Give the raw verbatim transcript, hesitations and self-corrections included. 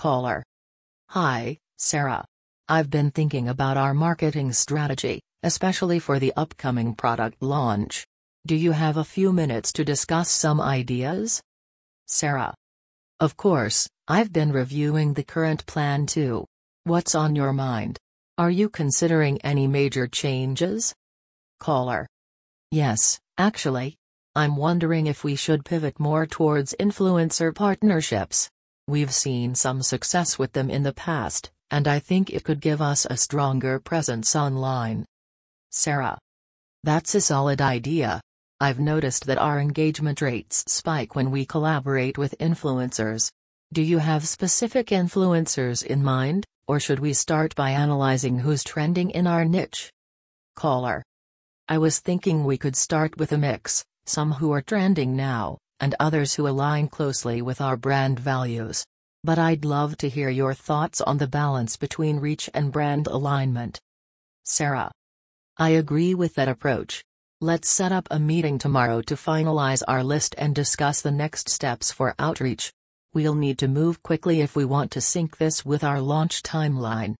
Caller. Hi, Sarah. I've been thinking about our marketing strategy, especially for the upcoming product launch. Do you have a few minutes to discuss some ideas? Sarah. Of course, I've been reviewing the current plan too. What's on your mind? Are you considering any major changes? Caller. Yes, actually. I'm wondering if we should pivot more towards influencer partnerships. We've seen some success with them in the past, and I think it could give us a stronger presence online. Sarah. That's a solid idea. I've noticed that our engagement rates spike when we collaborate with influencers. Do you have specific influencers in mind, or should we start by analyzing who's trending in our niche? Caller. I was thinking we could start with a mix, some who are trending now, and others who align closely with our brand values. But I'd love to hear your thoughts on the balance between reach and brand alignment. Sarah. I agree with that approach. Let's set up a meeting tomorrow to finalize our list and discuss the next steps for outreach. We'll need to move quickly if we want to sync this with our launch timeline.